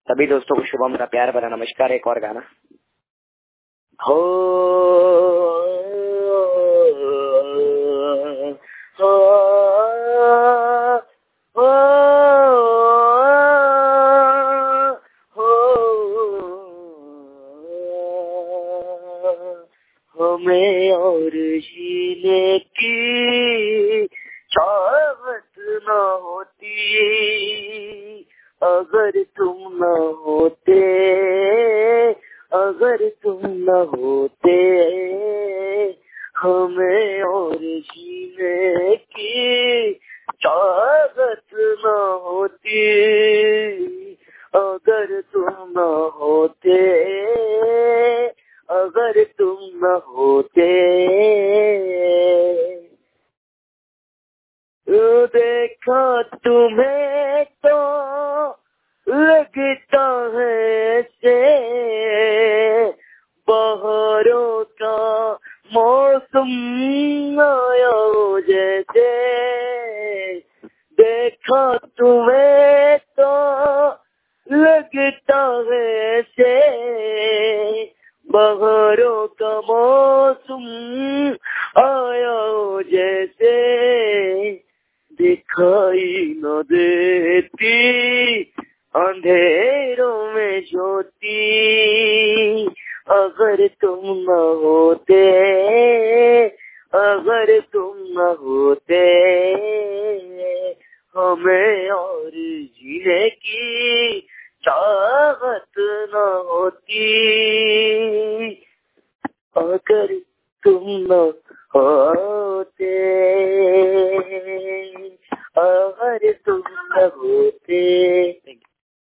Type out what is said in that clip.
सभी दोस्तों को शुभम का प्यार भरा नमस्कार। एक और गाना हो हो हो हमें और जीने की चाहत न होती अगर तुम न होते, अगर तुम न होते, हमें और जीने की चाहत न होती अगर तुम न होते, अगर तुम न होते। देखा तुम्हें तो लगता है से बहारों का मौसम आया जैसे। देखा तुम्हें तो लगता है से बहारों का मौसम आया जैसे। दिखाई न देती अंधेरों में ज्योति अगर तुम न होते, अगर तुम न होते, हमें और जीने की चाहत न होती अगर तुम न